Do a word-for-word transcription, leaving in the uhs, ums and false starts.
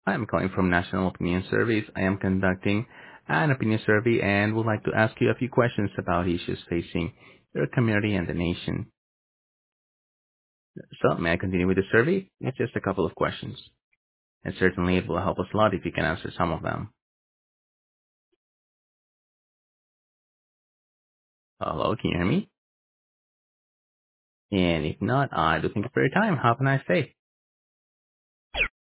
I'm calling from National Opinion Surveys. I am conducting an opinion survey and would like to ask you a few questions about issues facing your community and the nation. So, may I continue with the survey? It's just a couple of questions. And certainly it will help us a lot if you can answer some of them. Hello, can you hear me? And if not, I do thank you for your time. Have a nice day.